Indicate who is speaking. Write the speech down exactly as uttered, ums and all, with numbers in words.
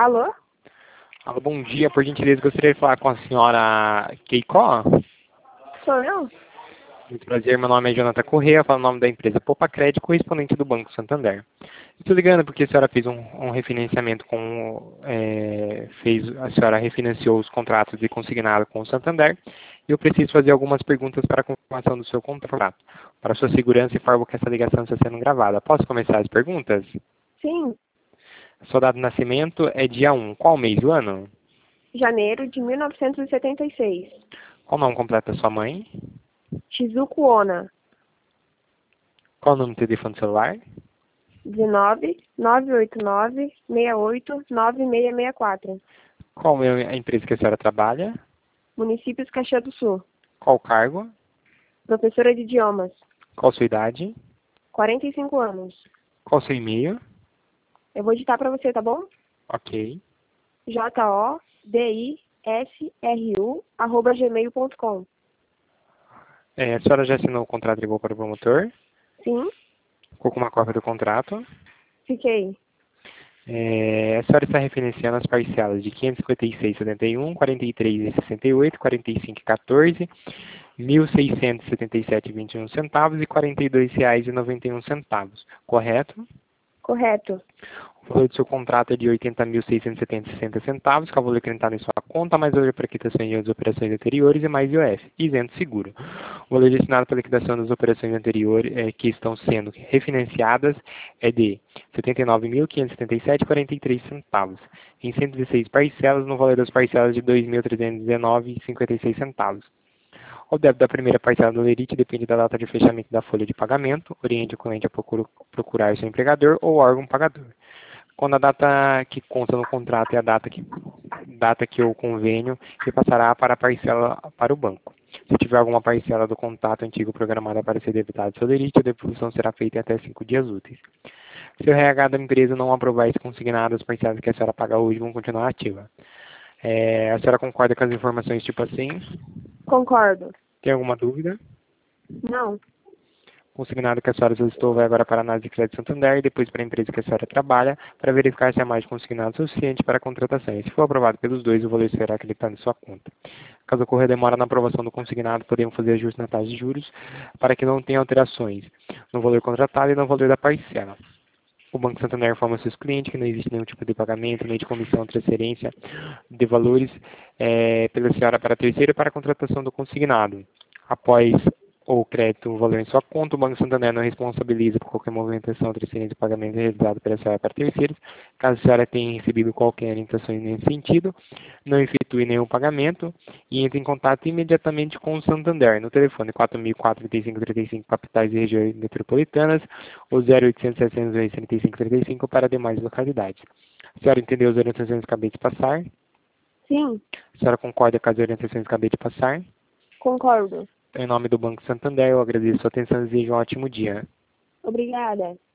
Speaker 1: Alô?
Speaker 2: Alô, bom dia. Por gentileza, gostaria de falar com a senhora Keiko.
Speaker 1: Sou eu?
Speaker 2: Muito prazer, meu nome é Jonathan Corrêa, falo o nome da empresa Poupa Crédito, correspondente do Banco Santander. Estou ligando porque a senhora fez um, um refinanciamento com, é, fez, a senhora refinanciou os contratos de consignado com o Santander e eu preciso fazer algumas perguntas para a confirmação do seu contrato. Para sua segurança, informo que essa ligação está sendo gravada. Posso começar as perguntas?
Speaker 1: Sim.
Speaker 2: Sua data de nascimento é dia um. Qual mês do ano?
Speaker 1: Janeiro de mil novecentos e setenta e seis.
Speaker 2: Qual nome completo da sua mãe?
Speaker 1: Shizuku Ona.
Speaker 2: Qual o número do telefone celular?
Speaker 1: dezenove, nove oito nove, seis oito, nove seis seis quatro.
Speaker 2: Qual é a empresa que a senhora trabalha?
Speaker 1: Municípios Caxias do Sul.
Speaker 2: Qual o cargo?
Speaker 1: Professora de idiomas.
Speaker 2: Qual a sua idade?
Speaker 1: quarenta e cinco anos.
Speaker 2: Qual o seu e-mail?
Speaker 1: Eu vou digitar para você, tá bom?
Speaker 2: Ok.
Speaker 1: J O D I S R U arroba gmail ponto com.
Speaker 2: É, a senhora já assinou o contrato de igual para o promotor?
Speaker 1: Sim,
Speaker 2: Ficou com uma cópia do contrato?
Speaker 1: fiquei.
Speaker 2: É, a senhora está referenciando as parcelas de quinhentos e cinquenta e seis vírgula setenta e um, quarenta e três vírgula sessenta e oito, quarenta e cinco vírgula quatorze, mil seiscentos e setenta e sete vírgula vinte e um centavos e quarenta e dois reais e noventa e um centavos, correto?
Speaker 1: Correto.
Speaker 2: O valor do seu contrato é de oitenta mil seiscentos e setenta e sessenta centavos, que é o valor acrescentado em sua conta, mais valor para quitação de operações anteriores e mais I O F, isento seguro. O valor destinado para liquidação das operações anteriores é, que estão sendo refinanciadas é de setenta e nove mil quinhentos e setenta e sete vírgula quarenta e três centavos, em cento e dezesseis parcelas, no valor das parcelas de dois mil trezentos e dezenove vírgula cinquenta e seis centavos. O débito da primeira parcela do lerite depende da data de fechamento da folha de pagamento. Oriente o cliente a procurar seu empregador ou órgão pagador. Quando a data que consta no contrato é a data que, data que o convênio repassará para a parcela para o banco. Se tiver alguma parcela do contrato antigo programada para ser debitada seu lerite, a devolução será feita em até cinco dias úteis. Se o R H da empresa não aprovar esse consignado, as parcelas que a senhora paga hoje vão continuar ativas. É, a senhora concorda com as informações tipo assim?
Speaker 1: Concordo.
Speaker 2: Tem alguma dúvida?
Speaker 1: Não.
Speaker 2: O consignado que a senhora solicitou vai agora para a análise de crédito Santander e depois para a empresa que a senhora trabalha para verificar se há mais de consignado suficiente para a contratação. E se for aprovado pelos dois, o valor será acreditado em sua conta. Caso ocorra demora na aprovação do consignado, podemos fazer ajustes na taxa de juros para que não tenha alterações no valor contratado e no valor da parcela. O Banco Santander informa seus clientes que não existe nenhum tipo de pagamento, nem de comissão, transferência de valores é, pela senhora para terceiro para a contratação do consignado. Após o crédito, o valor em sua conta, o Banco Santander não responsabiliza por qualquer movimentação, transferência de pagamento realizado pela senhora para terceiros. Caso a senhora tenha recebido qualquer orientação nesse sentido, não efetue nenhum pagamento e entre em contato imediatamente com o Santander no telefone quatro mil e quatro, trinta e cinco, trinta e cinco capitais e regiões metropolitanas ou zero oitocentos, setecentos, trinta e cinco, trinta e cinco para demais localidades. A senhora entendeu as orientações que acabei de passar?
Speaker 1: Sim,
Speaker 2: A senhora concorda com as orientações que acabei de passar?
Speaker 1: concordo.
Speaker 2: Em nome do Banco Santander, eu agradeço a sua atenção e desejo um ótimo dia.
Speaker 1: Obrigada.